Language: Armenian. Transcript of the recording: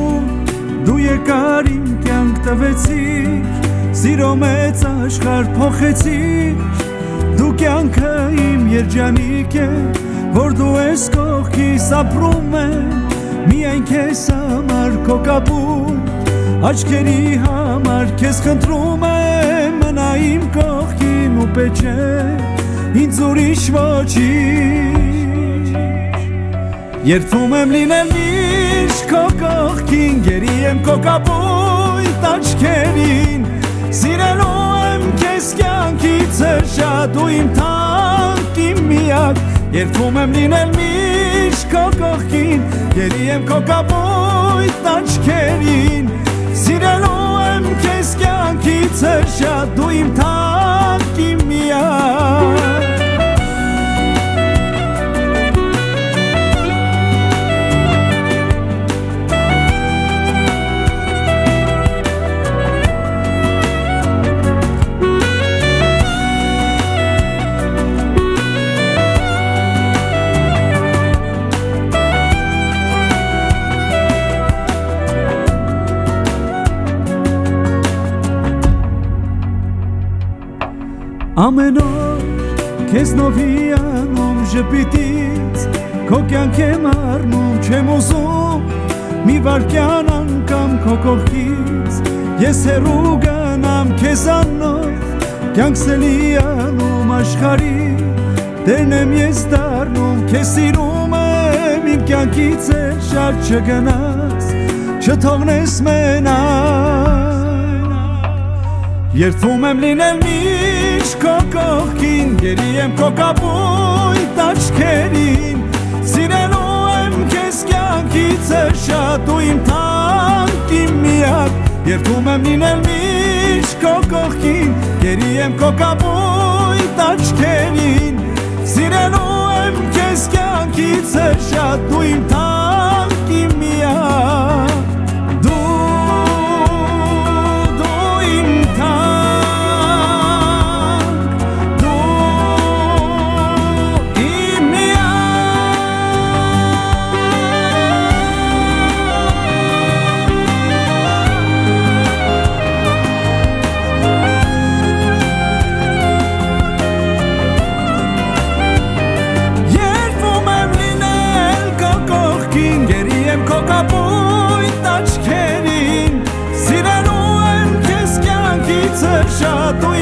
Աստծուն դու եկար իմ կյանք տվեցիր սիրո մեծ աշխարհ փոխեցիր դու կյանքը իմ երջանիկ է որ դու ես կողքիս ապրում եմ միայն քեզ համար քո կապույտ աչքերի համար քեզ խնդրում եմ մնա իմ կողքին ու պեչե ինձ ուրիշ ոչինչ երդվում եմ լինել միշտ քո կողքին գերի եմ քո կապույտ աչքերին սիրելու եմ քեզ կյանքից շատ ու իմ թանկ իմ միակ երդվում եմ լինել միշտ քո կողքին գերի եմ քո կապույտ աչքերին սիրելու եմ քեզ կյանքից շատ դու իմ թանկ իմ միակ Ամեն օր քեզնով հիանում ժպիտից քո կյանք եմ առնում չեմ ուզում մի վայրկյան անգամ քո կողքից ես հեռու գնամ քեզանով կյանքս էլի անում աշխարհի տերն եմ ես դառնում քեզ սիրում եմ իմ կյանքից էլ շատ չգնաս չթողնես մենակ երդվում եմ լինել քո կողքին գերի եմ քո կապույտ աչքերին սիրելու եմ քեզ կյանքից շատ ու իմ թանկ իմ միակ երդվում եմ լինել միշտ քո կողքին գերի եմ քո կապույտ աչքերին սիրելու եմ քեզ կյանքից շատ ու իմ թանկ իմ միակ քո կապույտ աչքերին սիրելու եմ քեզ կյանքից շատ